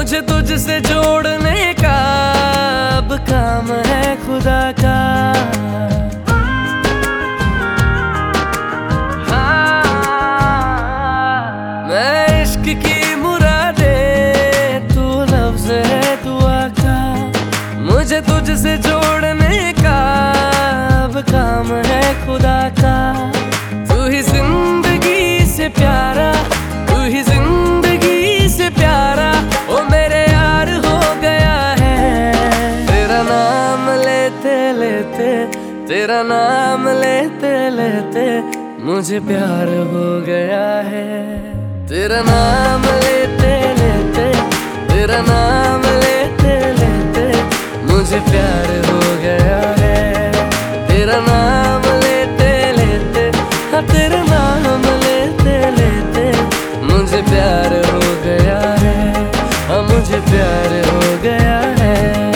मुझे तुझसे जोड़ने का अब काम है खुदा का। मैं इश्क की मुरादे, तू लफ्ज़ है दुआ का। मुझे तुझसे जोड़ने का अब काम है खुदा का। तू ही जिंदगी से प्यारा, तू ही जिंदगी से प्यारा, ओ मेरे यार हो गया है। तेरा नाम लेते लेते, तेरा नाम लेते लेते मुझे प्यार हो गया है। तेरा नाम लेते लेते, तेरा नाम लेते लेते मुझे प्यार हो गया है। तेरा नाम लेते लेते, हाँ तेरा नाम लेते लेते मुझे प्यार हो गया है। हाँ मुझे प्यार हो गया है।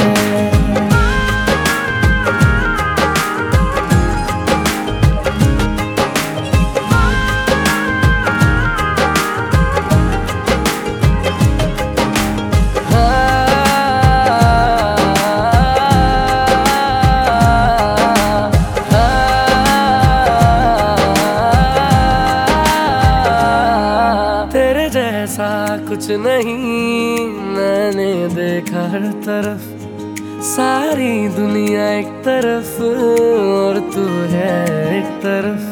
ऐसा कुछ नहीं मैंने देखा हर तरफ, सारी दुनिया एक तरफ और तू है एक तरफ।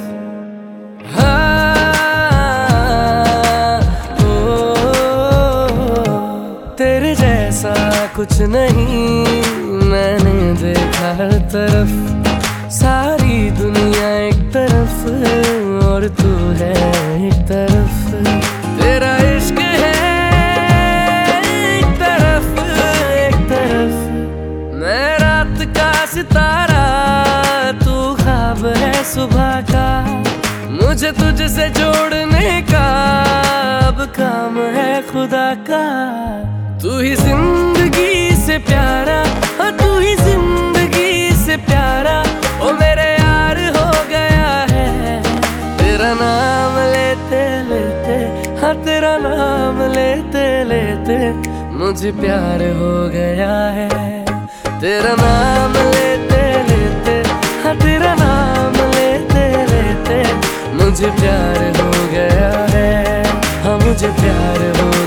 तेरे जैसा कुछ नहीं मैंने देखा हर तरफ, सारी दुनिया एक तरफ और तू है एक तरफ। तेरा इश्क है एक तरफ एक तरफ, मैं रात का सितारा, तू ख्वाब है सुबह का। मुझे तुझसे जोड़ने का अब काम है खुदा का। तू ही जिंदगी से प्यारा, हाँ तू ही जिंदगी से प्यारा, ओ मेरे यार हो गया है। तेरा नाम लेते लेते, हाँ तेरा नाम लेते लेते मुझे प्यार हो गया है। तेरा नाम लेते लेते, हाँ तेरा नाम लेते लेते मुझे प्यार हो गया है। हाँ मुझे प्यार हो